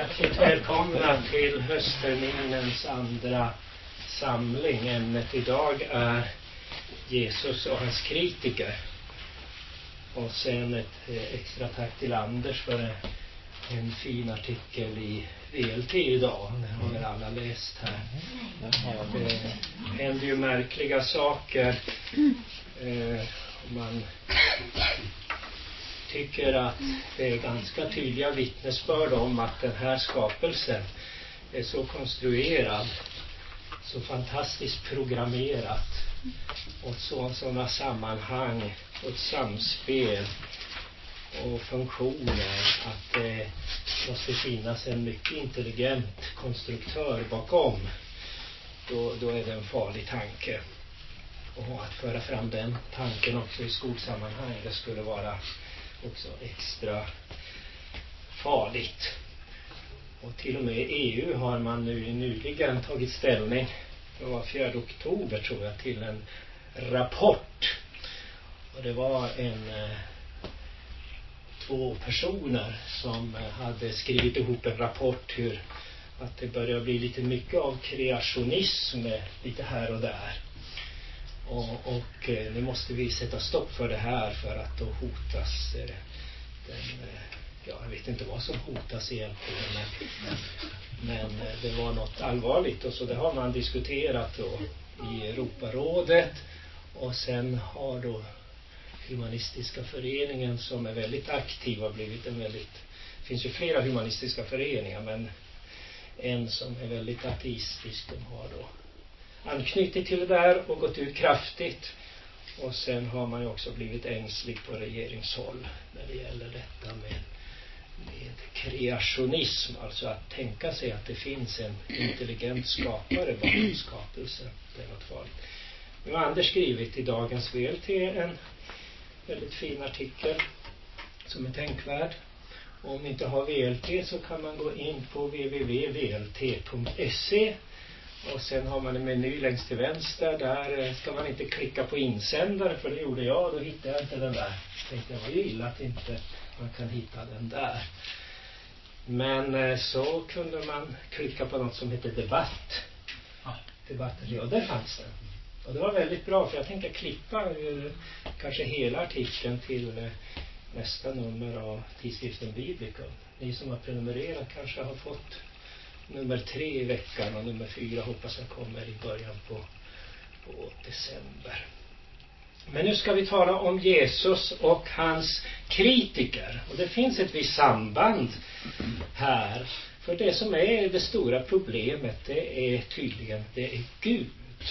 Hjärtligt välkomna till höstterminens andra samling. Ämnet idag är Jesus och hans kritiker. Och sen ett extra tack till Anders för en fin artikel i VLT idag. Den har väl alla läst här. Det händer ju märkliga saker. Man tycker att det är ganska tydliga vittnesbörd om att den här skapelsen är så konstruerad, så fantastiskt programmerat och sådana sammanhang och ett samspel och funktioner att det måste finnas en mycket intelligent konstruktör bakom. Då är det en farlig tanke. Och att föra fram den tanken också i skolsammanhang, det skulle vara också extra farligt. Och till och med EU har man nu nyligen tagit ställning, det var 4 oktober tror jag, till en rapport. Och det var 2 personer som hade skrivit ihop en rapport hur att det börjar bli lite mycket av kreationism lite här och där. Och nu måste vi sätta stopp för det här, för att då hotas jag vet inte vad som hotas egentligen, men det var något allvarligt, och så det har man diskuterat då i Europarådet. Och sen har då Humanistiska föreningen, som är väldigt aktiv, har blivit det finns ju flera humanistiska föreningar, men en som är väldigt ateistisk, de har då anknutit till det där och gått ut kraftigt. Och sen har man ju också blivit ängslig på regeringshåll när det gäller detta med kreationism, alltså att tänka sig att det finns en intelligent skapare bakom skapelsen. Det är något farligt. Nu har Anders skrivit i dagens VLT en väldigt fin artikel som är tänkvärd. Om ni inte har VLT så kan man gå in på www.vlt.se. Och sen har man en meny längst till vänster. Där ska man inte klicka på insändare, för det gjorde jag. Då hittade jag inte den där. Jag tänkte, det var ju illa att inte man kan hitta den där. Men så kunde man klicka på något som heter debatt. Debatten, och där fanns den. Och det var väldigt bra, för jag tänkte klippa kanske hela artikeln till nästa nummer av tidskriften Biblicum. Ni som har prenumererat kanske har fått nummer 3 i veckan, och nummer 4 hoppas jag kommer i början på december. Men nu ska vi tala om Jesus och hans kritiker. Och det finns ett visst samband här. För det som är det stora problemet, det är tydligen, det är Gud.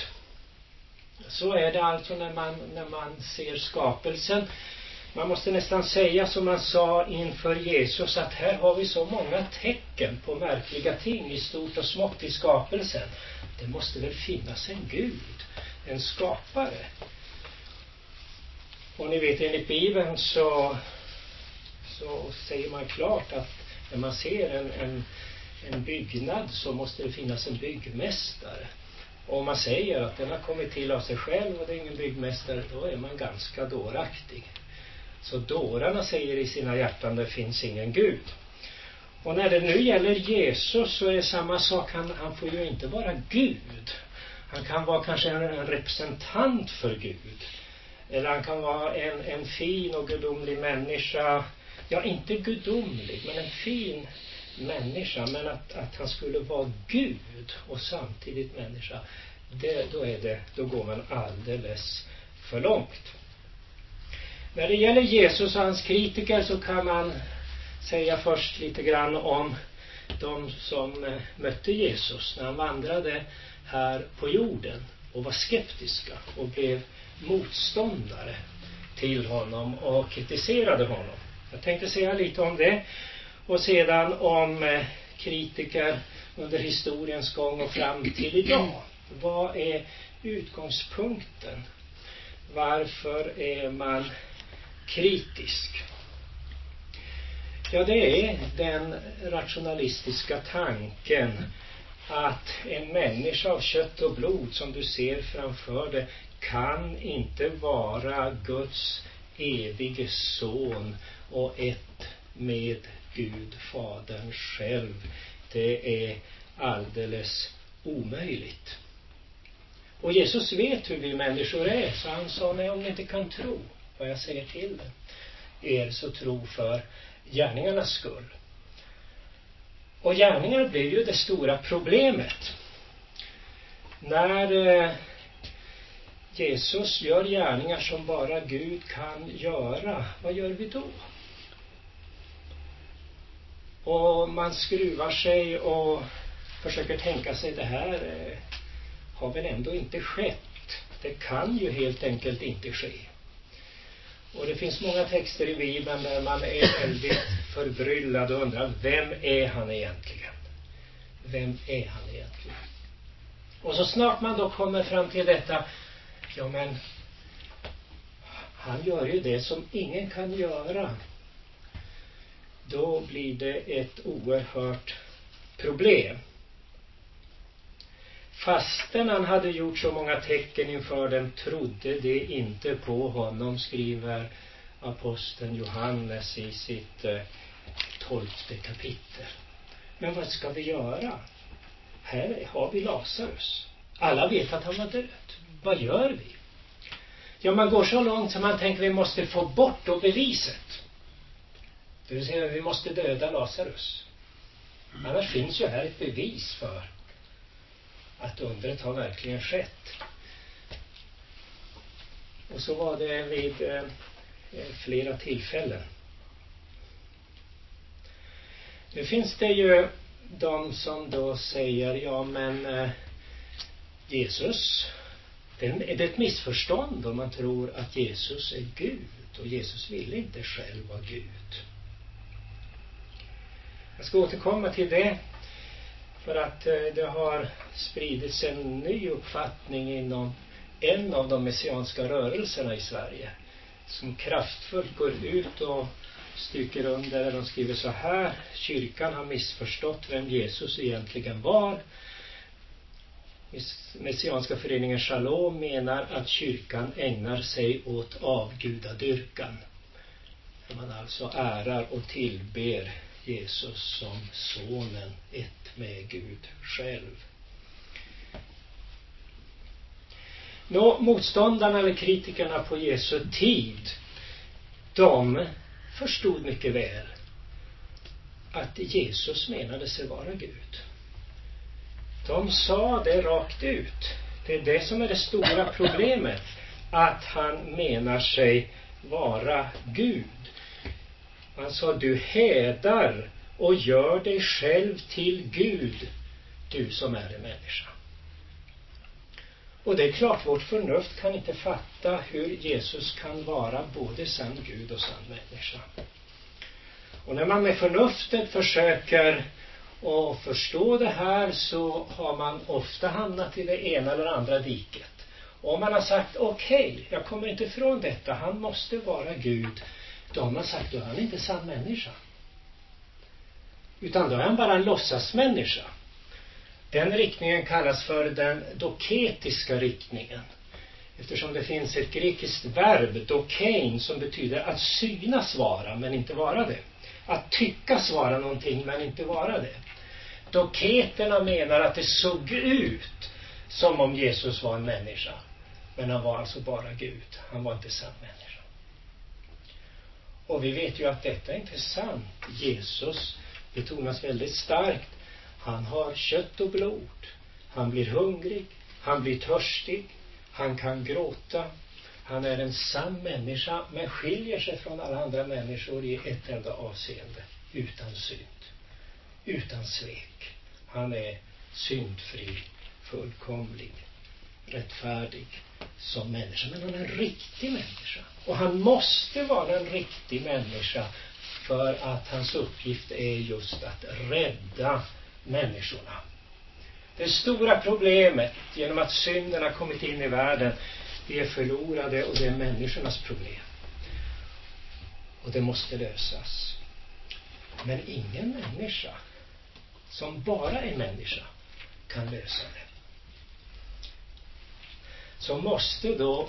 Så är det alltså när man ser skapelsen. Man måste nästan säga som man sa inför Jesus, att här har vi så många tecken på märkliga ting i stort och smått i skapelsen. Det måste väl finnas en Gud, en skapare. Och ni vet, enligt Bibeln så säger man klart att när man ser en byggnad så måste det finnas en byggmästare. Och om man säger att den har kommit till av sig själv och det är ingen byggmästare, då är man ganska dåraktig. Så dårarna säger i sina hjärtan, det finns ingen Gud. Och när det nu gäller Jesus så är det samma sak. Han får ju inte vara Gud. Han kan vara kanske en representant för Gud. Eller han kan vara en fin och gudomlig människa. Ja, inte gudomlig, men en fin människa. Men att han skulle vara Gud och samtidigt människa, då går man alldeles för långt. När det gäller Jesus och hans kritiker så kan man säga först lite grann om de som mötte Jesus när han vandrade här på jorden och var skeptiska och blev motståndare till honom och kritiserade honom. Jag tänkte säga lite om det, och sedan om kritiker under historiens gång och fram till idag. Vad är utgångspunkten? Varför är man kritisk? Ja, det är den rationalistiska tanken att en människa av kött och blod som du ser framför dig kan inte vara Guds evige son och ett med Gud, Fadern själv. Det är alldeles omöjligt. Och Jesus vet hur vi människor är, så han sa, nej, om ni inte kan tro vad jag säger till er, så tro för gärningarnas skull. Och gärningar blir ju det stora problemet. När Jesus gör gärningar som bara Gud kan göra, vad gör vi då? Och man skruvar sig och försöker tänka sig, det här har väl ändå inte skett. Det kan ju helt enkelt inte ske. Och det finns många texter i Bibeln där man är väldigt förbryllad och undrar, vem är han egentligen? Vem är han egentligen? Och så snart man då kommer fram till detta, ja men han gör ju det som ingen kan göra. Då blir det ett oerhört problem. Fastän han hade gjort så många tecken inför dem trodde det inte på honom, skriver aposteln Johannes i sitt 12:e kapitel. Men vad ska vi göra? Här har vi Lazarus. Alla vet att han var död. Vad gör vi? Ja, man går så långt som man tänker vi måste få bort då beviset. Det vill säga vi måste döda Lazarus. Annars finns ju här ett bevis för att undret har verkligen skett. Och så var det vid flera tillfällen. Nu finns det ju de som då säger, ja men Jesus, är det ett missförstånd om man tror att Jesus är Gud, och Jesus vill inte själv vara Gud. Jag ska återkomma till det, för att det har spridits en ny uppfattning inom en av de messianska rörelserna i Sverige, som kraftfullt går ut och stycker under, där de skriver så här: kyrkan har missförstått vem Jesus egentligen var. Messianska föreningen Shalom menar att kyrkan ägnar sig åt avgudadyrkan, där man alltså ärar och tillber Jesus som sonen, ett med Gud själv. Motståndarna eller kritikerna på Jesu tid, de förstod mycket väl att Jesus menade sig vara Gud. De sa det rakt ut. Det är det som är det stora problemet, att han menar sig vara Gud. Han sa, du hädar och gör dig själv till Gud, du som är en människa. Och det är klart, vårt förnuft kan inte fatta hur Jesus kan vara både sann Gud och sann människa. Och när man med förnuftet försöker att förstå det här, så har man ofta hamnat i det ena eller andra diket. Och om man har sagt, okej, jag kommer inte ifrån detta, han måste vara Gud, då har man sagt, då är han inte sann människa. Utan då är han bara en låtsasmänniska. Den riktningen kallas för den doketiska riktningen. Eftersom det finns ett grekiskt verb, dokein, som betyder att synas vara men inte vara det. Att tyckas vara någonting men inte vara det. Doketerna menar att det såg ut som om Jesus var en människa. Men han var alltså bara Gud. Han var inte sann människa. Och vi vet ju att detta är inte sant. Jesus betonas väldigt starkt. Han har kött och blod. Han blir hungrig. Han blir törstig. Han kan gråta. Han är en sann människa, men skiljer sig från alla andra människor i ett enda avseende. Utan synd. Utan svek. Han är syndfri, fullkomlig, rättfärdig som människa. Men han är en riktig människa. Och han måste vara en riktig människa, för att hans uppgift är just att rädda människorna. Det stora problemet genom att synden har kommit in i världen, det är förlorade, och det är människornas problem. Och det måste lösas. Men ingen människa som bara är människa kan lösa det. Så måste då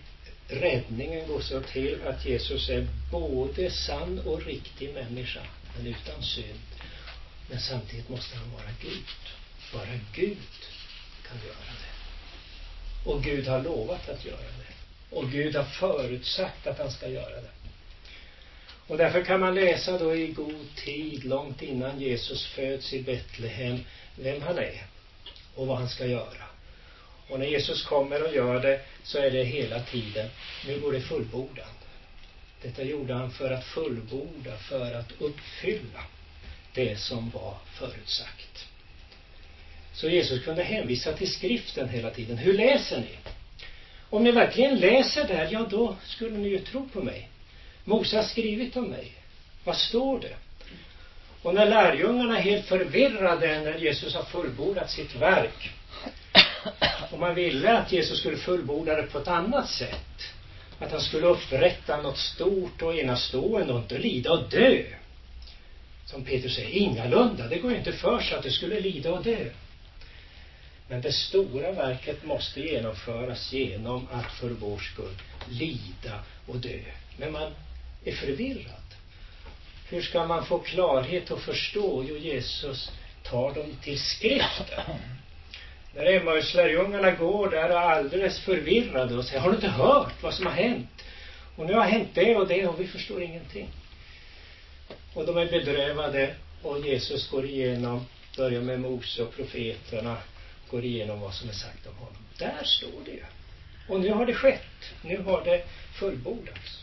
räddningen gå så till att Jesus är både sann och riktig människa. men utan synd. Men samtidigt måste han vara Gud. Bara Gud kan göra det. Och Gud har lovat att göra det. Och Gud har förutsagt att han ska göra det. Och därför kan man läsa då i god tid, långt innan Jesus föds i Betlehem, vem han är och vad han ska göra. Och när Jesus kommer och gör det, så är det hela tiden, nu går det fullbordan. Detta gjorde han för att fullborda, för att uppfylla det som var förutsagt. Så Jesus kunde hänvisa till skriften hela tiden. Hur läser ni? Om ni verkligen läser där, ja då skulle ni ju tro på mig. Mose har skrivit om mig. Vad står det? Och när lärjungarna är helt förvirrade när Jesus har fullbordat sitt verk, och man ville att Jesus skulle fullborda det på ett annat sätt, att han skulle upprätta något stort och enastående och inte lida och dö. Som Petrus säger, ingalunda, det går ju inte för sig att det skulle lida och dö. Men det stora verket måste genomföras genom att för vår skull lida och dö. Men man är förvirrad. Hur ska man få klarhet och förstå? Jo, Jesus tar dem till skriften. När Emmaus-lärjungarna går där och är alldeles förvirrade och säger, har du inte hört vad som har hänt? Och nu har hänt det och det och vi förstår ingenting. Och de är bedrövade och Jesus går igenom, börjar med Mose och profeterna, går igenom vad som är sagt om honom. Där står det ju. Och nu har det skett. Nu har det fullbordats.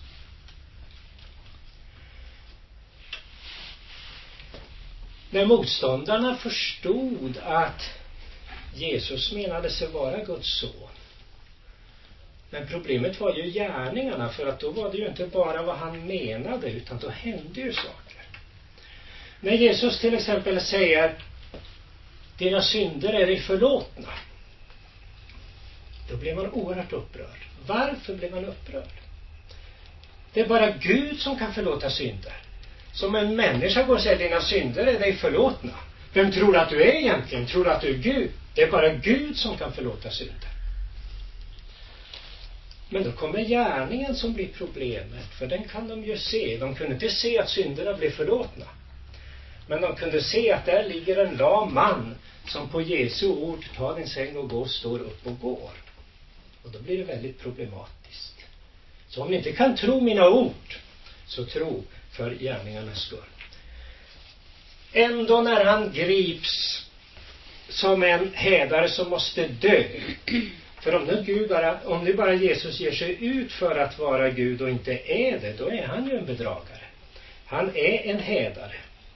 När motståndarna förstod att Jesus menade sig vara Guds son. Men problemet var ju gärningarna, för att då var det ju inte bara vad han menade, utan då hände ju saker. När Jesus till exempel säger, dina synder är dig förlåtna, då blev man oerhört upprörd. Varför blev man upprörd? Det är bara Gud som kan förlåta synder. Som en människa går och säger, dina synder är dig förlåtna. Vem tror du att du är egentligen? Tror du att du är Gud? Det är bara Gud som kan förlåta synder. Men då kommer gärningen som blir problemet. För den kan de ju se. De kunde inte se att synderna blev förlåtna. Men de kunde se att där ligger en lam man som på Jesu ord tar din säng och går, står upp och går. Och då blir det väldigt problematiskt. Så om ni inte kan tro mina ord, så tro för gärningarnas skull. Ändå när han grips som en hädare som måste dö. För om nu bara Jesus ger sig ut för att vara Gud och inte är det, då är han ju en bedragare. Han är en hädare.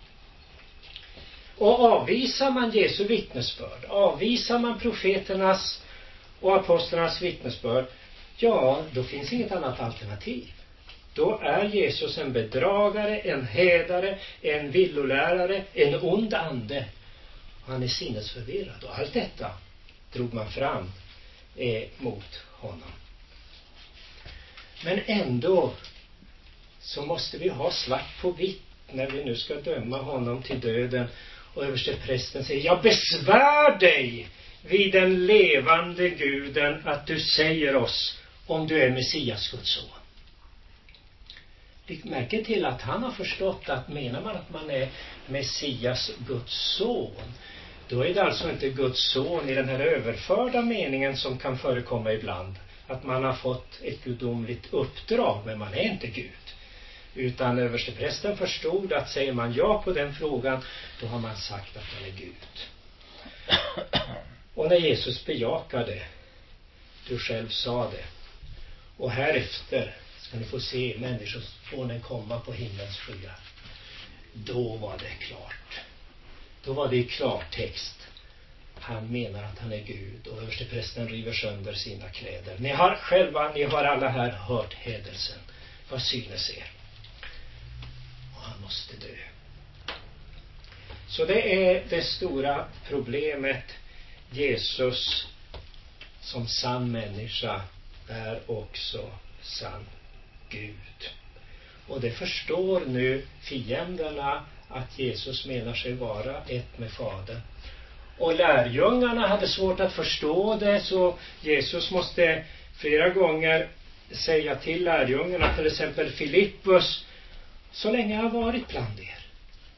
Och avvisar man Jesu vittnesbörd, avvisar man profeternas och apostlarnas vittnesbörd, ja, då finns inget annat alternativ. Då är Jesus en bedragare, en hädare, en villolärare, en ond ande. Han är sinnesförvirrad och allt detta drog man fram mot honom. Men ändå så måste vi ha svart på vitt när vi nu ska döma honom till döden. Och översteprästen säger, jag besvär dig vid den levande guden att du säger oss om du är Messias, Guds son. Lägg märke till att han har förstått att menar man att man är Messias, Guds son, då är det alltså inte Guds son i den här överförda meningen som kan förekomma ibland. Att man har fått ett gudomligt uppdrag, men man är inte Gud. Utan översteprästen förstod att säger man ja på den frågan, då har man sagt att man är Gud. Och när Jesus bejakade, du själv sa det, och härefter ska ni få se människosonen komma på himlens skyar. Då var det klart. Då var det i klartext. Han menar att han är Gud, och översteprästen river sönder sina kläder. Ni har alla här hört hädelsen. Vad synes er? Och han måste dö. Så det är det stora problemet. Jesus som sann människa är också sann Gud. Och det förstår nu fienderna att Jesus menar sig vara ett med Fadern. Och lärjungarna hade svårt att förstå det, så Jesus måste flera gånger säga till lärjungarna, till exempel Filippus, så länge jag har varit bland er,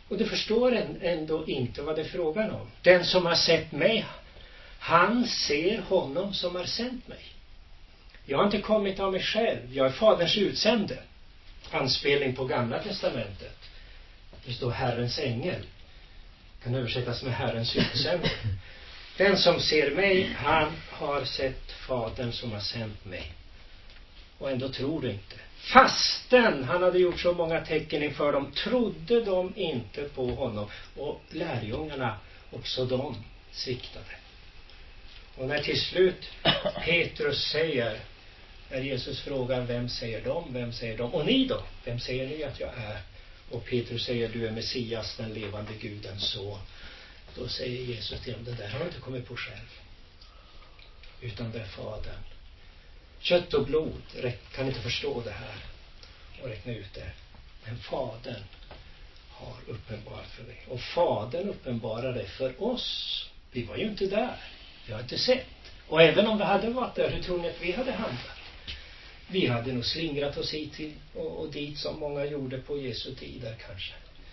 Och du förstår ändå inte vad det är frågan om. Den som har sett mig, han ser honom som har sänt mig. Jag har inte kommit av mig själv. Jag är faderns utsände. Anspelning på Gamla testamentet. Det står Herrens ängel. Kan översättas med Herrens utsände. Den som ser mig, han har sett fadern som har sänt mig. Och ändå tror du inte. Fastän han hade gjort så många tecken inför dem, trodde de inte på honom. Och lärjungarna, också de, sviktade. Och när till slut Petrus säger, när Jesus frågar, vem säger de? Och ni då? Vem säger ni att jag är? Och Petrus säger, du är Messias, den levande Gudens son. Då säger Jesus till dem, det där har inte kommit på själv. Utan det är Fadern. Kött och blod kan inte förstå det här och räkna ut det. Men Fadern har uppenbarat för dig. Och Fadern uppenbarar det för oss. Vi var ju inte där. Vi har inte sett. Och även om vi hade varit där, hur tror ni att vi hade handlat? Vi hade nog slingrat oss hit och dit som många gjorde på Jesu tider kanske.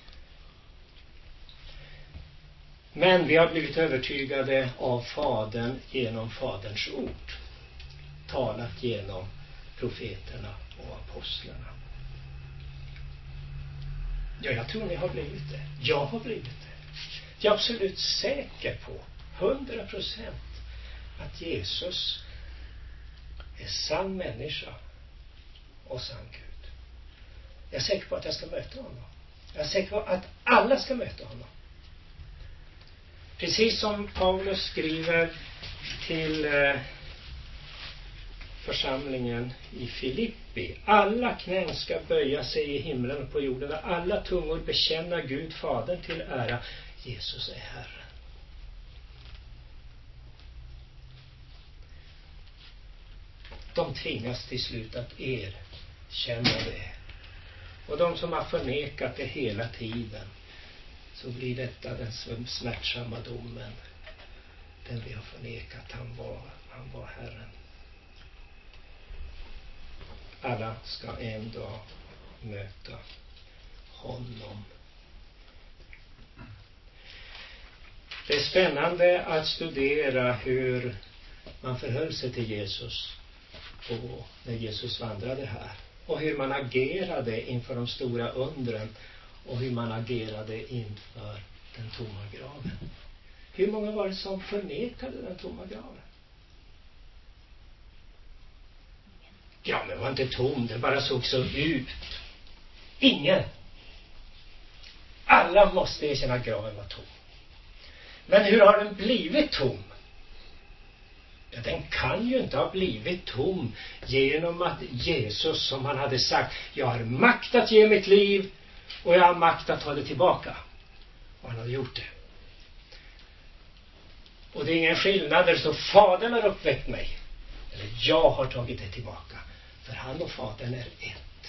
Men vi har blivit övertygade av Fadern genom Faderns ord. Talat genom profeterna och apostlarna. Ja, jag tror ni har blivit det. Jag har blivit det. Jag är absolut säker på 100% att Jesus är sann människa och sann Gud. Jag är säker på att jag ska möta honom. Jag är säker på att alla ska möta honom. Precis som Paulus skriver till församlingen i Filippi. Alla knän ska böja sig i himlen och på jorden. Och alla tungor bekänna Gud Fadern till ära. Jesus är Herren. De tvingas till slut att erkänna det. Och de som har förnekat det hela tiden, så blir detta den smärtsamma domen. Den vi har förnekat, han var Herren. Alla ska en dag möta honom. Det är spännande att studera hur man förhöll sig till Jesus och när Jesus vandrade här. Och hur man agerade inför de stora undren och hur man agerade inför den tomma graven. Hur många var det som förnekade den tomma graven? Graven var inte tom, det bara såg så ut. Ingen. Alla måste erkänna att graven var tom. Men hur har den blivit tom? Ja, den kan ju inte ha blivit tom genom att Jesus, som han hade sagt, jag har makt att ge mitt liv och jag har makt att ta det tillbaka. Och han hade gjort det. Och det är ingen skillnad, där står Fadern har uppväckt mig. Eller jag har tagit det tillbaka. För han och Fadern är ett.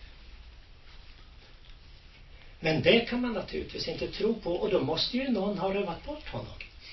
Men det kan man naturligtvis inte tro på. Och då måste ju någon ha rövat bort honom.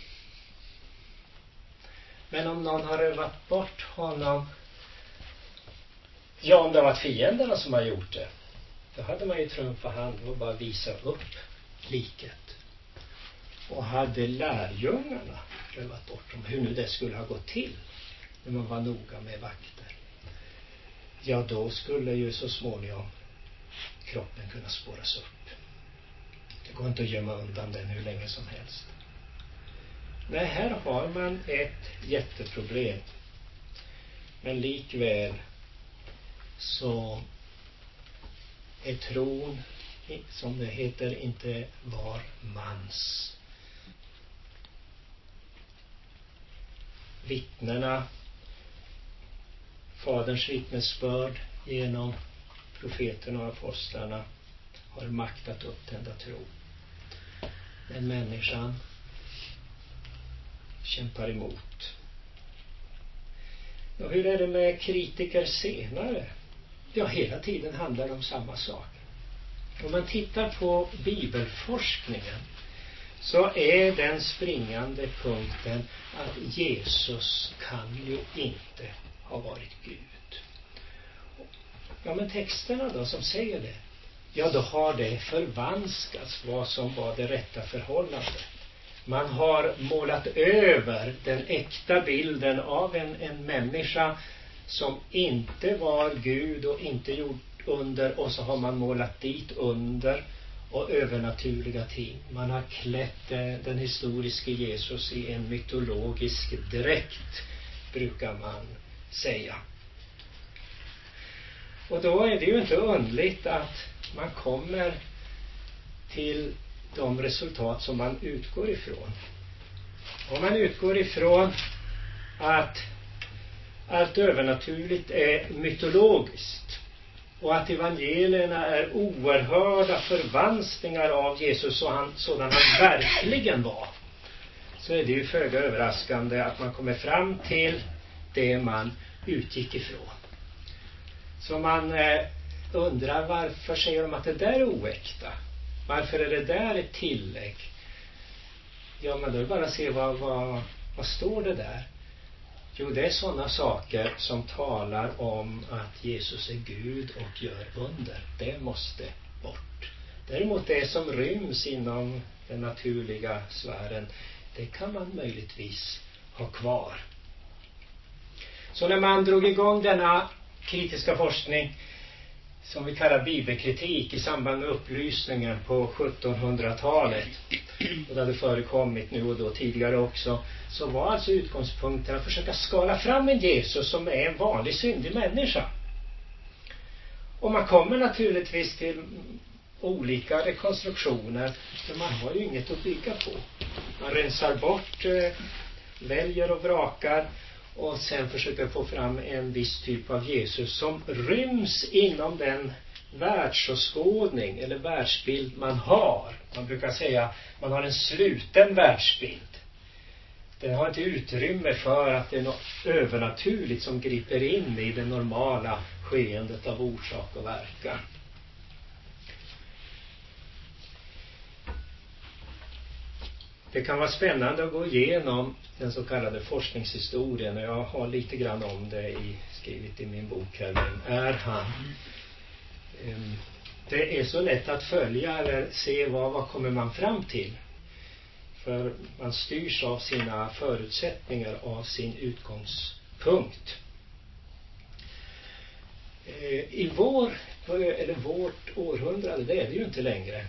Men om någon har rövat bort honom, ja, om det har varit fienderna som har gjort det, då hade man ju trumfat hand och bara visa upp liket. Och hade lärjungarna rövat bort dem, hur nu det skulle ha gått till när man var noga med vakter, ja, då skulle ju så småningom kroppen kunna spåras upp. Det går inte att gömma undan den hur länge som helst. Nej, här har man ett jätteproblem. Men likväl så är tron, som det heter, inte var mans. Vittnena, Faderns vittnesbörd genom profeterna och apostlarna har makt att upptända tro. Men människan kämpar emot. Och hur är det med kritiker senare? Ja, hela tiden handlar det om samma sak. Om man tittar på bibelforskningen så är den springande punkten att Jesus kan ju inte ha varit Gud. Ja, men texterna då som säger det. ja då har det förvanskats vad som var det rätta förhållandet. Man har målat över den äkta bilden av en människa som inte var Gud och inte gjort under, och så har man målat dit under och övernaturliga ting. Man har klätt den historiska Jesus i en mytologisk dräkt, brukar man säga. Och då är det ju inte underligt att man kommer till de resultat som man utgår ifrån. Om man utgår ifrån att allt övernaturligt är mytologiskt och att evangelierna är oerhörda förvanskningar av Jesus sådan han verkligen var, så är det ju föga överraskande att man kommer fram till det man utgick ifrån. Så man undrar, varför säger de att det där är oäkta? Varför är det där ett tillägg? Ja, men då är det bara att se vad står det där? Jo, det är sådana saker som talar om att Jesus är Gud och gör under. Det måste bort. Däremot det som ryms inom den naturliga sfären, det kan man möjligtvis ha kvar. Så när man drog igång denna kritiska forskning som vi kallar bibelkritik i samband med upplysningen på 1700-talet, och det hade förekommit nu och då tidigare också, så var alltså utgångspunkten att försöka skala fram en Jesus som är en vanlig syndig människa. Och man kommer naturligtvis till olika rekonstruktioner, för man har ju inget att bygga på. Man rensar bort, väljer och vrakar, och sen försöker få fram en viss typ av Jesus som ryms inom den världsåskådning eller världsbild man har. Man brukar säga man har en sluten världsbild. Den har inte utrymme för att det är något övernaturligt som griper in i det normala skeendet av orsak och verkan. Det kan vara spännande att gå igenom den så kallade forskningshistorien, och jag har lite grann om det skrivit i min bok här. Vem är han? Det är så lätt att följa eller se vad kommer man fram till. För man styrs av sina förutsättningar, av sin utgångspunkt. I vårt århundrade, det är det ju inte längre,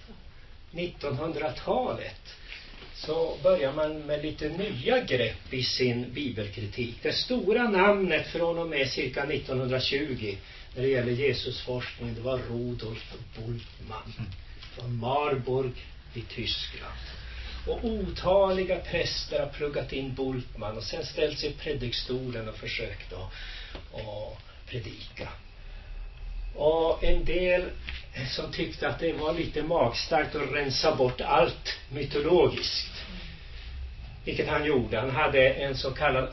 1900-talet, så börjar man med lite nya grepp i sin bibelkritik. Det stora namnet från och med cirka 1920 när det gäller Jesusforskning, det var Rudolf Bultmann från Marburg i Tyskland. Och otaliga präster har pluggat in Bultmann och sen ställt sig i predikstolen och försökt att predika. Och en del som tyckte att det var lite magstarkt att rensa bort allt mytologiskt. Vilket han gjorde. Han hade en så kallad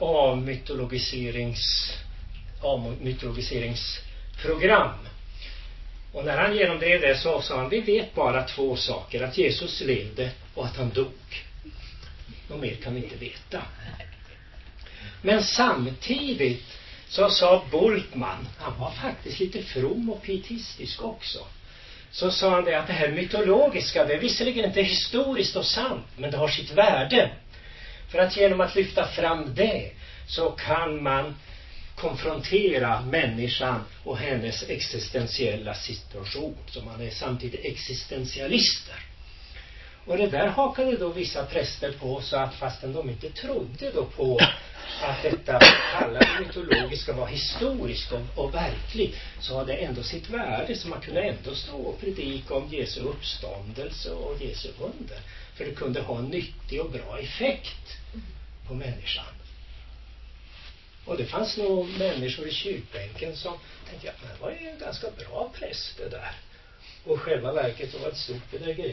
avmytologiseringsprogram. Och när han genomdrev det så sa han, vi vet bara 2 saker. Att Jesus levde och att han dog. Något mer kan vi inte veta. Men samtidigt så sa Bultmann, han var faktiskt lite from och pietistisk också. Så sa han det att det här mytologiska, det är visserligen inte historiskt och sant, men det har sitt värde. För att genom att lyfta fram det så kan man konfrontera människan och hennes existentiella situation. Så man är samtidigt existentialister. Och det där hakade då vissa präster på, så att fastän de inte trodde då på att detta kallade mytologiska var historiskt och verkligt, så hade det ändå sitt värde, så man kunde ändå stå och predika om Jesu uppståndelse och Jesu under. För det kunde ha en nyttig och bra effekt på människan. Och det fanns nog människor i kyrkbänken som tänkte, ja, men det var ju en ganska bra präst det där. Och själva verket var ett stort bedrägeri.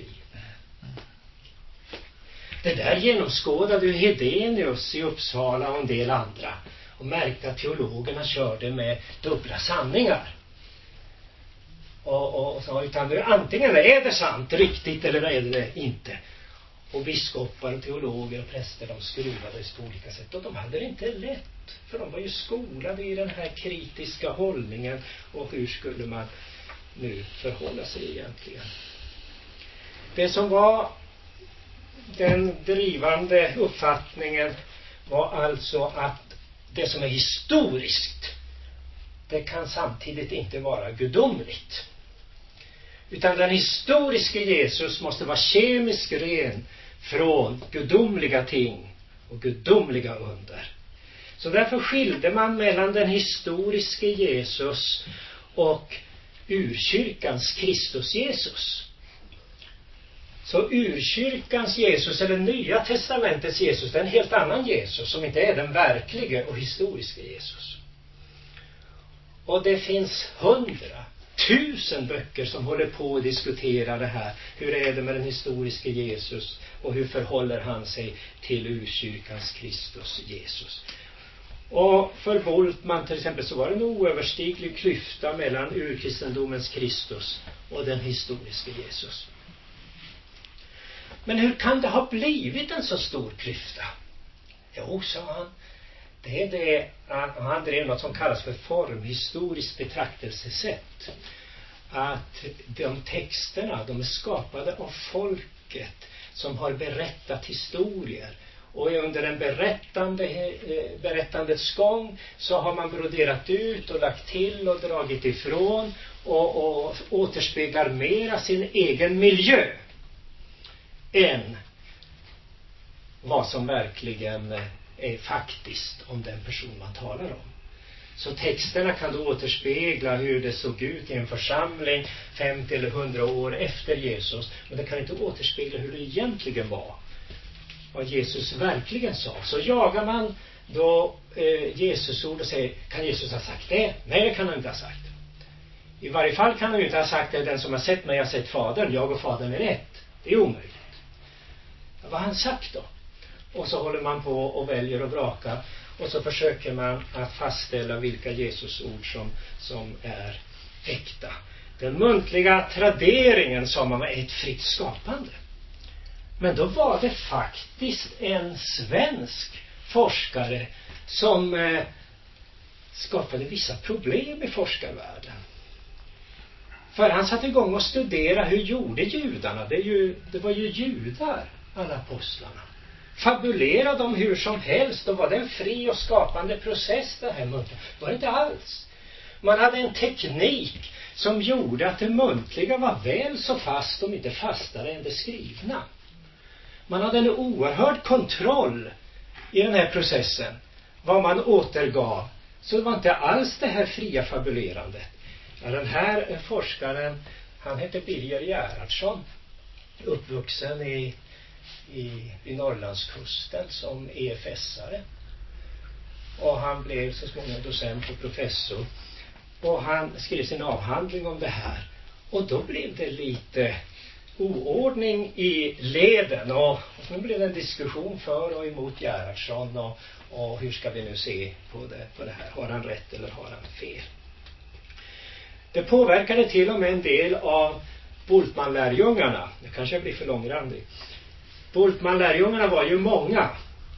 Det där genomskådade ju Hedenius i Uppsala och en del andra. Och märkte att teologerna körde med dubbla sanningar. Och sa, utan antingen är det sant, riktigt, eller är det inte. Och biskopar och teologer och präster, de skruvades på olika sätt. Och de hade det inte lätt. För de var ju skolade i den här kritiska hållningen. Och hur skulle man nu förhålla sig egentligen? Det som var den drivande uppfattningen var alltså att det som är historiskt, det kan samtidigt inte vara gudomligt. Utan den historiska Jesus måste vara kemiskt ren från gudomliga ting och gudomliga under. Så därför skilde man mellan den historiska Jesus och urkyrkans Kristus Jesus. Så urkyrkans Jesus eller Nya testamentets Jesus, det är en helt annan Jesus som inte är den verkliga och historiska Jesus. Och det finns 100 000 böcker som håller på att diskutera det här. Hur är det med den historiska Jesus och hur förhåller han sig till urkyrkans Kristus Jesus? Och för Bultmann till exempel så var det en oöverstiglig klyfta mellan urkristendomens Kristus och den historiska Jesus. Men hur kan det ha blivit en så stor klyfta? Jo, sa han. Det är det att han drev något som kallas för formhistoriskt betraktelsesätt. Att de texterna, de är skapade av folket som har berättat historier. Och under en berättandets gång så har man broderat ut och lagt till och dragit ifrån och återspeglar mera sin egen miljö än vad som verkligen är faktiskt om den person man talar om. Så texterna kan då återspegla hur det såg ut i en församling 50 eller 100 år efter Jesus, men det kan inte återspegla hur det egentligen var, vad Jesus verkligen sa. Så jagar man då Jesus ord och säger, kan Jesus ha sagt det? Nej, det kan han inte ha sagt. I varje fall kan han ju inte ha sagt det, den som har sett mig har sett fadern, jag och fadern är ett. Det är omöjligt. Vad har han sagt då? Och så håller man på och väljer och vrakar. Och så försöker man att fastställa vilka Jesus ord som är äkta. Den muntliga traderingen sa man var ett fritt skapande. Men då var det faktiskt en svensk forskare som skapade vissa problem i forskarvärlden. För han satte igång och studera hur gjorde judarna. Det var ju judar, alla apostlarna. Fabulerade de hur som helst och var det en fri och skapande process det här muntliga? Var det inte alls. Man hade en teknik som gjorde att det muntliga var väl så fast, om inte fastare än det skrivna. Man hade en oerhörd kontroll i den här processen, vad man återgav. Så det var inte alls det här fria fabulerandet. Ja, den här forskaren, han hette Birger Gerhardsson, uppvuxen i Norrlandskusten som EFS-are. Och han blev så småningom docent och professor. Och han skrev sin avhandling om det här. Och då blev det lite oordning i leden. Och nu blev det en diskussion för och emot Gerhardsson. Och hur ska vi nu se på det här? Har han rätt eller har han fel? Det påverkade till och med en del av Bultmann-lärjungarna. Det kanske blir för långrandig. Bultmann-lärjungarna var ju många.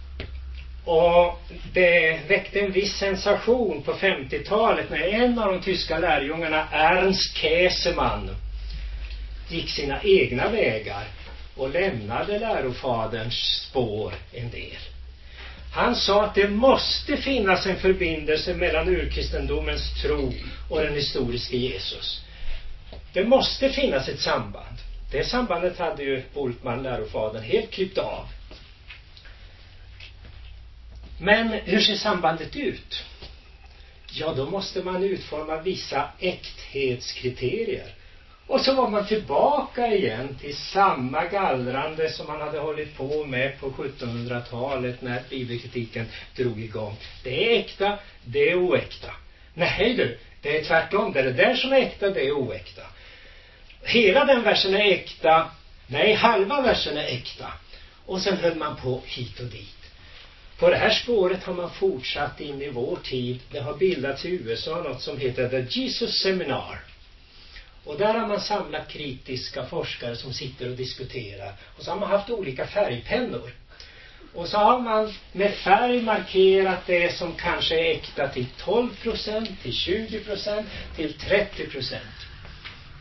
Och det väckte en viss sensation på 50-talet när en av de tyska lärjungarna, Ernst Käsemann, gick sina egna vägar och lämnade lärofaderns spår en del. Han sa att det måste finnas en förbindelse mellan urkristendomens tro och den historiska Jesus. Det måste finnas ett samband. Det sambandet hade ju Bultmann, lärofadern, helt klippt av. Men hur ser sambandet ut? Ja, då måste man utforma vissa äkthetskriterier. Och så var man tillbaka igen till samma gallrande som man hade hållit på med på 1700-talet när bibelkritiken drog igång. Det är äkta, det är oäkta. Nej du, det är tvärtom. Det är det där som är äkta, det är oäkta. Hela den versen är äkta. Nej, halva versen är äkta. Och sen höll man på hit och dit. På det här spåret har man fortsatt in i vår tid. Det har bildats i USA något som heter The Jesus Seminar. Och där har man samlat kritiska forskare som sitter och diskuterar. Och så har man haft olika färgpennor. Och så har man med färg markerat det som kanske är äkta till 12%, till 20%, till 30%.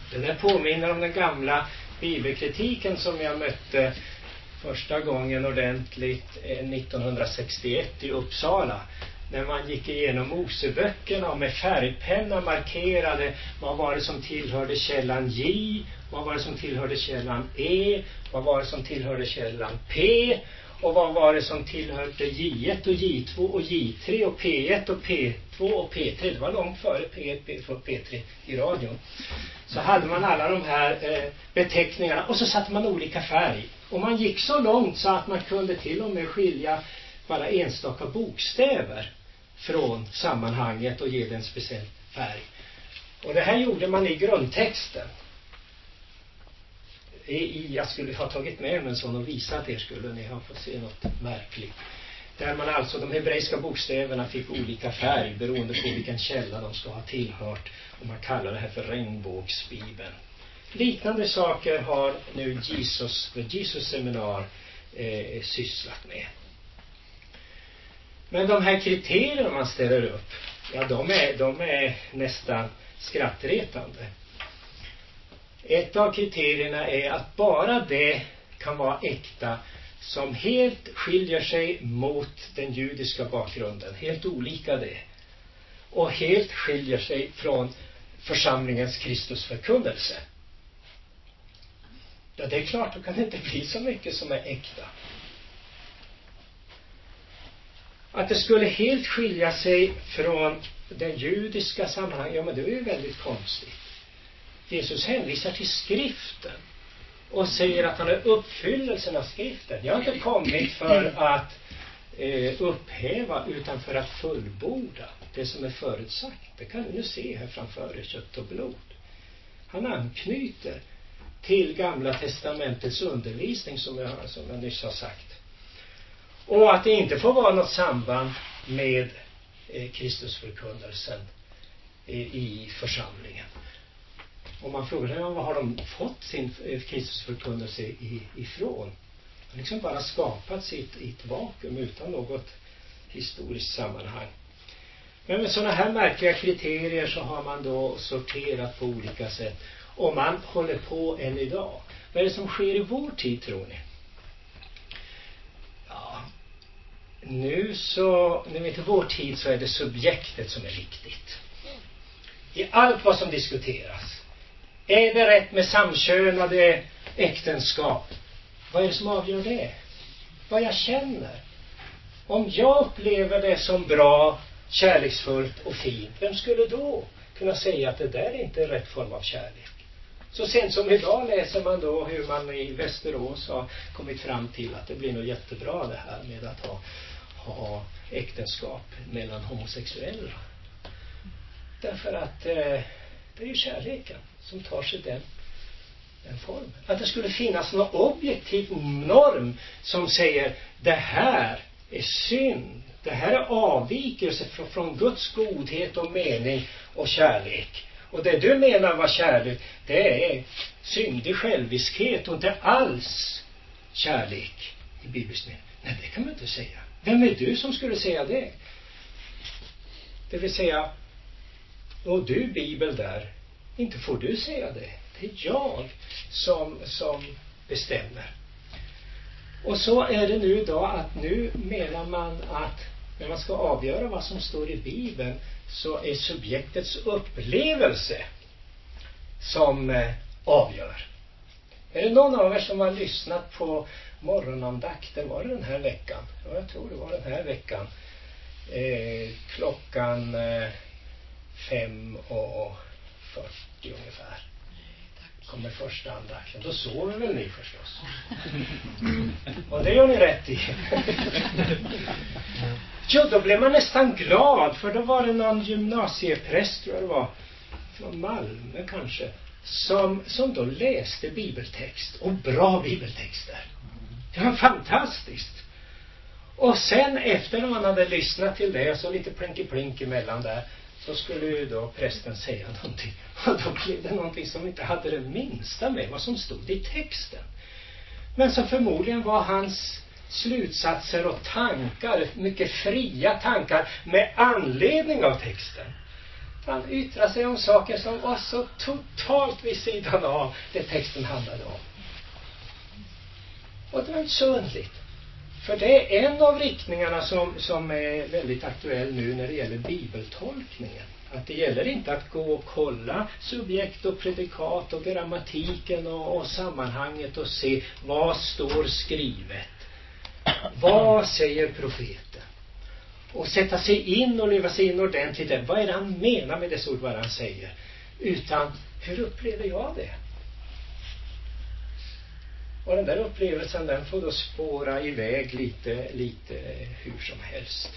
Den här påminner om den gamla bibelkritiken som jag mötte första gången ordentligt 1961 i Uppsala. När man gick igenom Moseböckerna och med färgpenna markerade vad var det som tillhörde källan J, vad var det som tillhörde källan E, vad var det som tillhörde källan P och vad var det som tillhörde J1 och J2 och J3 och P1 och P2 och P3. Det var långt före P1, P2 och P3 i radion. Så hade man alla de här beteckningarna och så satte man olika färg. Och man gick så långt så att man kunde till och med skilja bara enstaka bokstäver från sammanhanget och ge den en speciell färg. Och det här gjorde man i grundtexten. Jag skulle ha tagit med en sån och visat er, skulle ni ha fått se något märkligt. Där man alltså, de hebreiska bokstäverna fick olika färg beroende på vilken källa de ska ha tillhört. Och man kallar det här för regnbågsbibeln. Liknande saker har nu Jesus seminar sysslat med. Men de här kriterierna man ställer upp, ja de är nästan skrattretande. Ett av kriterierna är att bara det kan vara äkta som helt skiljer sig mot den judiska bakgrunden. Helt olika det. Och helt skiljer sig från församlingens Kristusförkunnelse. Ja, det är klart, då kan det inte bli så mycket som är äkta. Att det skulle helt skilja sig från den judiska sammanhanget, ja men det är ju väldigt konstigt. Jesus hänvisar till skriften och säger att han är uppfyllelsen av skriften. Jag har inte kommit för att upphäva utan för att fullborda det som är förutsagt. Det kan du nu se här framför er, kött och blod. Han anknyter till Gamla testamentets undervisning som jag nyss har sagt. Och att det inte får vara något samband med Kristusförkunnelsen i församlingen. Och man frågar sig, vad har de fått sin Kristusförkunnelse ifrån? De har liksom bara skapat sitt i ett vakuum utan något historiskt sammanhang. Men med sådana här märkliga kriterier så har man då sorterat på olika sätt. Och man håller på än idag. Vad är det som sker i vår tid, tror ni? Ja, nu i vår tid så är det subjektet som är viktigt. I allt vad som diskuteras. Är det rätt med samkönade äktenskap? Vad är det som avgör det? Vad jag känner. Om jag upplever det som bra, kärleksfullt och fint, vem skulle då kunna säga att det där inte är rätt form av kärlek? Så sent som idag läser man då hur man i Västerås har kommit fram till att det blir nog jättebra det här med att ha äktenskap mellan homosexuella. Därför att det är ju kärleken som tar sig den formen. Att det skulle finnas någon objektiv norm som säger det här är synd. Det här är avvikelse från Guds godhet och mening och kärlek. Och det du menar var kärlek, det är syndig själviskhet och inte alls kärlek i Bibelns mening. Nej, det kan man inte säga. Vem är du som skulle säga det? Det vill säga, och du Bibel där, inte får du säga det. Det är jag som bestämmer. Och så är det nu idag att nu menar man att när man ska avgöra vad som står i Bibeln så är subjektets upplevelse som avgör. Är det någon av er som har lyssnat på morgonandakten? Var det den här veckan? Ja, jag tror det var den här veckan. Klockan 5:40 ungefär. Kommer första andakten. Då sover väl ni förstås. Och det gör ni rätt i. Jo, då blev man nästan glad. För då var det någon gymnasiepräst, tror jag det var, från Malmö kanske, som då läste bibeltext. Och bra bibeltexter. Det var fantastiskt. Och sen efter när man hade lyssnat till det, så lite plink emellan där, så skulle ju då prästen säga någonting. Och då blev det någonting som inte hade det minsta med vad som stod i texten. Men så förmodligen var hans slutsatser och tankar, mycket fria tankar med anledning av texten. Han yttrar sig om saker som var så totalt vid sidan av det texten handlade om. Och det var inte så underligt. För det är en av riktningarna som är väldigt aktuell nu när det gäller bibeltolkningen. Att det gäller inte att gå och kolla subjekt och predikat och grammatiken och sammanhanget och se vad står skrivet. Vad säger profeten? Och sätta sig in och leva sig in ordentligt. Vad är det han menar med dessa ord, vad han säger? Utan, hur upplever jag det? Och den där upplevelsen, den får då spåra iväg lite hur som helst.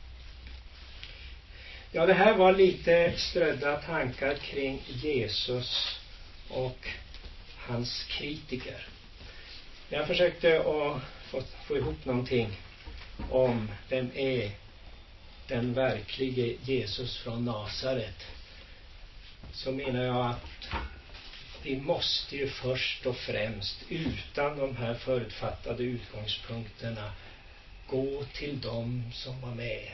Ja, det här var lite strödda tankar kring Jesus och hans kritiker. Jag försökte att få ihop någonting om vem är den verkliga Jesus från Nasaret. Så menar jag att vi måste ju först och främst utan de här förutfattade utgångspunkterna gå till dem som var med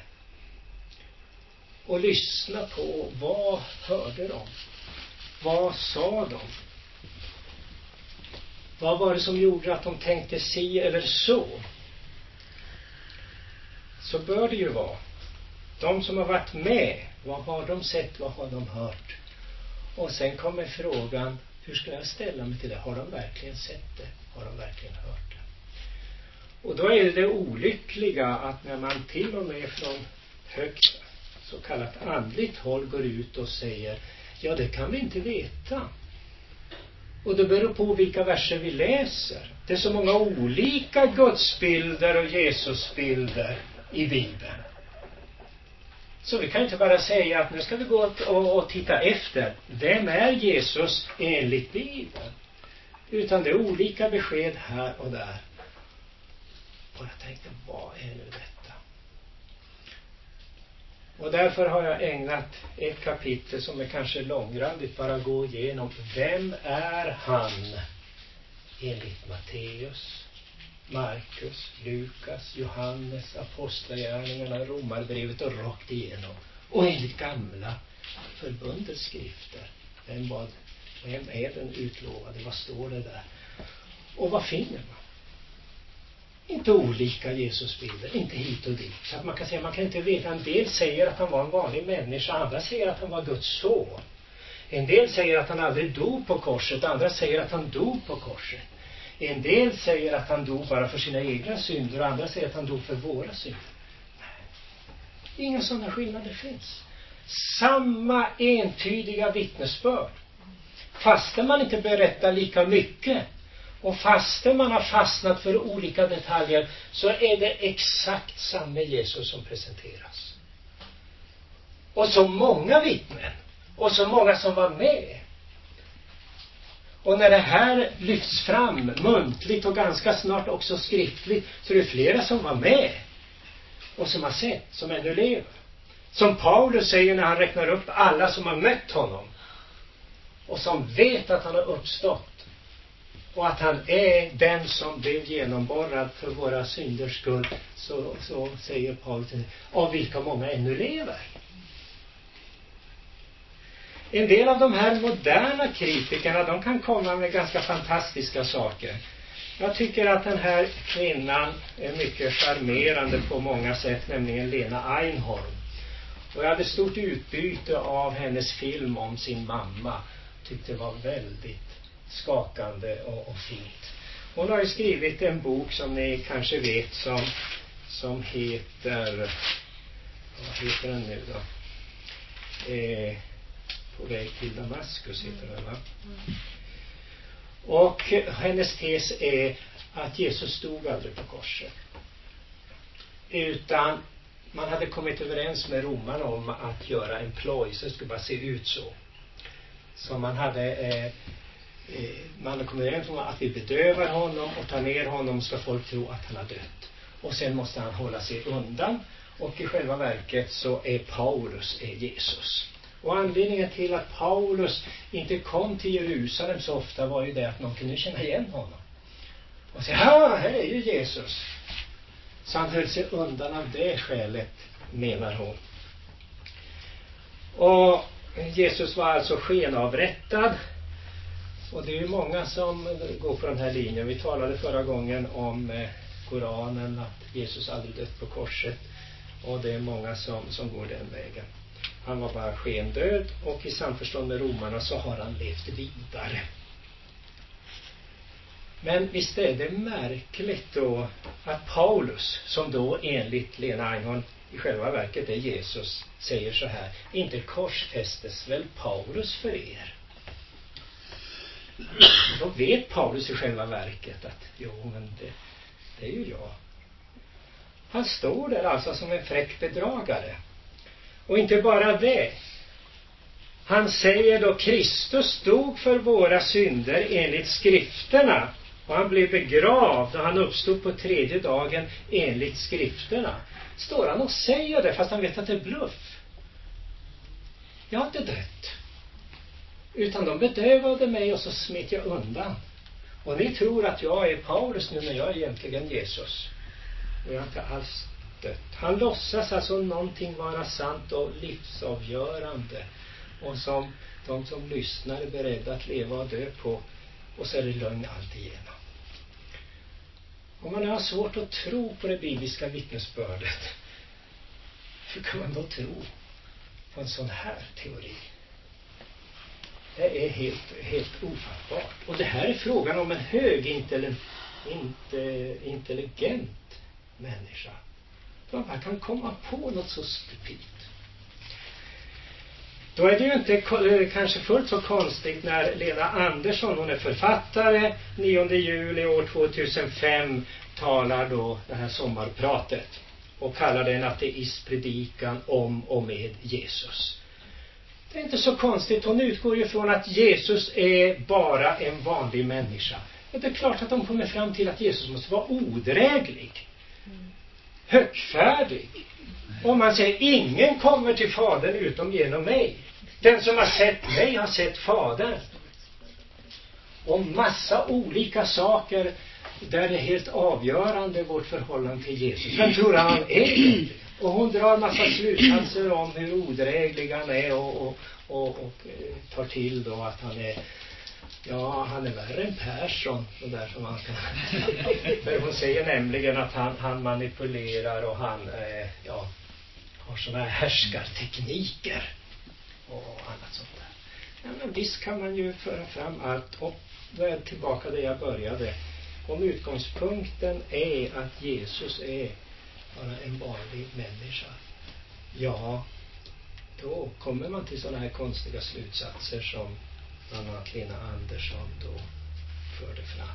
och lyssna på vad hörde de, vad sa de, vad var det som gjorde att de tänkte si eller så. Så bör det ju vara de som har varit med, vad har de sett, vad har de hört. Och sen kommer frågan, hur ska jag ställa mig till det? Har de verkligen sett det? Har de verkligen hört det? Och då är det olyckliga att när man till och med från högt så kallat andligt håll går ut och säger, ja, det kan vi inte veta. Och det beror på vilka verser vi läser. Det är så många olika gudsbilder och Jesusbilder i Bibeln. Så vi kan inte bara säga att nu ska vi gå och titta efter. Vem är Jesus enligt Bibeln? Utan det är olika besked här och där. Och jag tänkte, vad är nu detta? Och därför har jag ägnat ett kapitel som är kanske långrandigt bara gå igenom. Vem är han enligt Matteus, Markus, Lukas, Johannes, Apostlagärningarna, Romarbrevet och rakt igenom. Och enligt gamla förbundets skrifter. Vem är den utlovade? Vad står det där? Och vad finner man? Inte olika Jesusbilder, inte hit och dit. Så att man kan säga, man kan inte veta. En del säger att han var en vanlig människa, andra säger att han var Guds son. En del säger att han aldrig dog på korset, andra säger att han dog på korset. En del säger att han dog bara för sina egna synder och andra säger att han dog för våra synder. Nej. Inga sådana skillnader finns. Samma entydiga vittnesbörd. Fastän man inte berättar lika mycket och fastän man har fastnat för olika detaljer så är det exakt samma Jesus som presenteras. Och så många vittnen och så många som var med. Och när det här lyfts fram muntligt och ganska snart också skriftligt så är det flera som var med och som har sett, som ännu lever. Som Paulus säger när han räknar upp alla som har mött honom och som vet att han har uppstått och att han är den som blev genomborrad för våra synders skull, så säger Paulus, av vilka många ännu lever. En del av de här moderna kritikerna, de kan komma med ganska fantastiska saker. Jag tycker att den här kvinnan är mycket charmerande på många sätt, nämligen Lena Einhorn. Och jag hade stort utbyte av hennes film om sin mamma. Tyckte det var väldigt skakande och fint. Hon har ju skrivit en bok som ni kanske vet som heter, vad heter den nu då? På väg till Damaskus heter den, va? Och hennes tes är att Jesus stod aldrig på korset. Utan man hade kommit överens med romarna om att göra en ploj så det skulle bara se ut så. Så man hade kommit överens om att vi bedövar honom och tar ner honom, ska folk tro att han har dött. Och sen måste han hålla sig undan. Och i själva verket så är Paulus Jesus. Och anledningen till att Paulus inte kom till Jerusalem så ofta var ju det att någon kunde känna igen honom. Och säga, här är ju Jesus. Så han höll sig undan av det skälet, menar hon. Och Jesus var alltså skenavrättad. Och det är ju många som går på den här linjen. Vi talade förra gången om Koranen, att Jesus aldrig dött på korset. Och det är många som går den vägen. Han var bara skendöd, och i samförstånd med romarna så har han levt vidare. Men visst är det märkligt då att Paulus, som då enligt Lena Einhorn i själva verket är Jesus, säger så här: inte korsfästes väl Paulus för er? Då vet Paulus i själva verket att jo, men det är ju jag. Han står där alltså som en fräck bedragare. Och inte bara det. Han säger då: Kristus dog för våra synder enligt skrifterna, och han blev begravd och han uppstod på 3:e dagen enligt skrifterna. Står han och säger det fast han vet att det är bluff? Jag har inte dött, utan de bedövade mig och så smet jag undan. Och ni tror att jag är Paulus nu, men jag är egentligen Jesus. Och jag har inte alls dött. Han låtsas alltså någonting vara sant och livsavgörande, och som de som lyssnar är beredda att leva och dö på, och så är det lögn allt igenom. Om man har svårt att tro på det bibliska vittnesbördet, hur kan man då tro på en sån här teori? Det är helt ofattbart. Och det här är frågan om en intelligent människa. Man kan komma på något så stupid. Då är det ju inte kanske fullt så konstigt när Lena Andersson, hon är författare, 9 juli år 2005 talar då det här sommarpratet och kallar det en ateistpredikan om och med Jesus. Det är inte så konstigt, hon utgår ju från att Jesus är bara en vanlig människa. Och det är klart att de kommer fram till att Jesus måste vara odräglig, högfärdig. Och man säger: ingen kommer till Fadern utom genom mig. Den som har sett mig har sett Fadern. Och massa olika saker där det är helt avgörande vårt förhållande till Jesus. Vem tror han är? Och hon drar massa slutsatser om hur odräglig han är och tar till då att han är, ja, han är värre än Persson. Och där som man kan. För hon säger nämligen att han manipulerar och han har såna här härskartekniker och annat sånt där. Ja, men visst kan man ju föra fram allt, och då är jag tillbaka där jag började. Om utgångspunkten är att Jesus är bara en vanlig människa, ja, då kommer man till sådana här konstiga slutsatser som bland annat Lena Andersson då förde fram.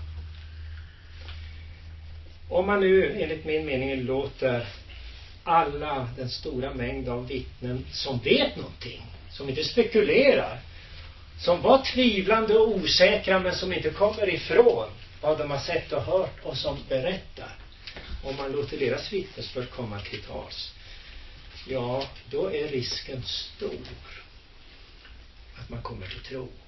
Om man nu enligt min mening låter den stora mängd av vittnen som vet någonting, som inte spekulerar, som var tvivlande och osäkra men som inte kommer ifrån vad de har sett och hört och som berättar, om man låter deras vittnesbörd komma till tals, ja, då är risken stor att man kommer till tro.